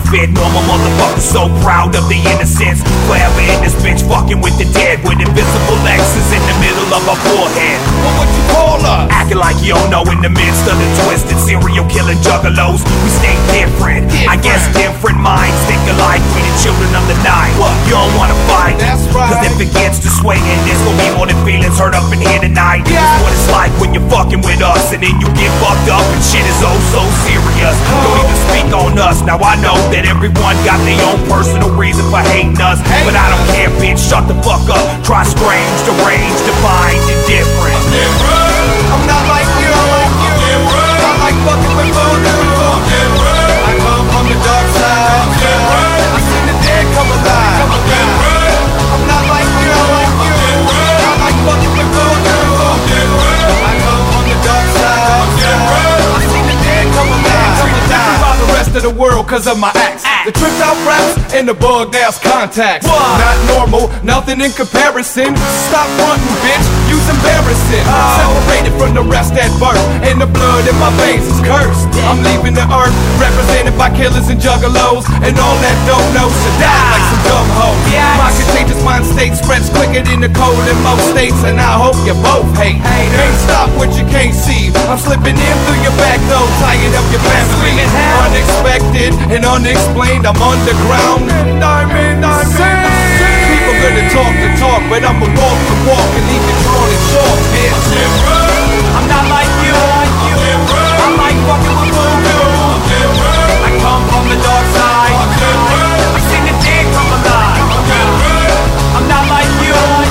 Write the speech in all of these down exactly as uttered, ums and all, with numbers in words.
counterfeit. Normal motherfuckers so proud of the innocence. Forever in this bitch fucking with the dead, with invisible X's in the middle of our forehead. What would you call us? Acting like you don't know in the midst of the twisted serial killing juggalos. We stay different. different. I guess different minds think alike. We the children of the night. What? You don't wanna fight. That's right. Cause if it gets to swinging, there's gonna be more than feelings hurt up in here tonight. Yeah. It's what it's like when you're fucking with us, and then you get fucked up and shit is oh so serious. Oh. Don't even speak on us. Now I know that everyone got their own personal reason for hating us, Hey. but I don't care, bitch. Shut the fuck up. Try strange, deranged, defined, and different. I'm not like you. I like fucking with voodoo. I come from the dark side. I seen the dead come alive. I'm not like you. I like fucking with voodoo. I come from the dark side. I seen the dead come alive. Different by the rest of the world cause of my acts. The tripped out raps and the bugged ass contacts. What? Not normal, nothing in comparison. Stop frontin', bitch, you's embarrassing. Separated from the rest at birth, and the blood in my veins is cursed. I'm leaving the earth, represented by killers and juggalos, and all that don't know should die like some dumb hoes. My contagious mind state spreads quicker than the cold in most states, and I hope you both hate. Can't stop what you can't see. I'm slipping in through your back door, tying up your family. Unexpected and unexplained, I'm underground. Diamond, diamond. People gonna talk the talk, but I'ma walk the walk and leave it drawn and short, bitch. I'm not like you. I like fucking with voodoo. I come from the dark side. I seen the dead come alive. I'm not like you.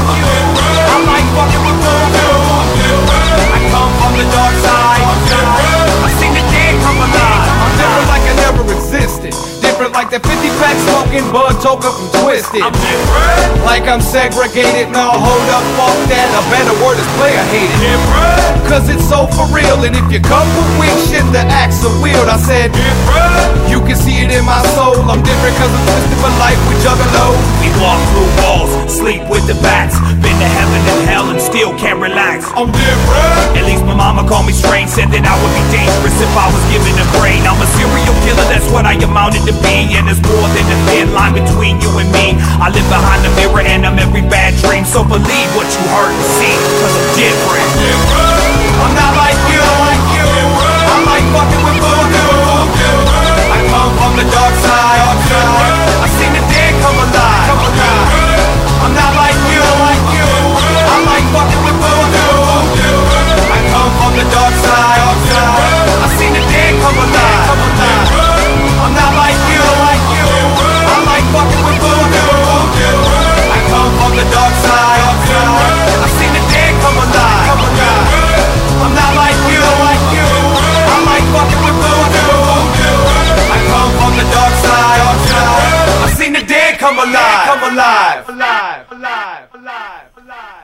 I like fucking with voodoo. I come from the dark side. I seen the dead come alive. I'm different like I never existed. Different like that fifty pack smoking bud token from Twisted. I'm different. Like I'm segregated, no hold up, fuck that. A better word is player hated. Different. Cause it's so for real, and if you come with weak shit, the acts are weird. I said Different. you can see it in my soul. I'm different cause I'm twisted for life with juggalos. We walk through walls, sleep with the bats. Been to heaven and hell and still can't relax. I'm different. At least my mama called me strange, said that I would be dangerous if I was given a brain. I'm a serial killer, that's what I amounted to be. And there's more than a thin line between you and me. I live behind the mirror and I'm every bad dream. So believe what you heard and see, cause I'm different. I'm not like you. I like fucking with voodoo. I come from the dark side.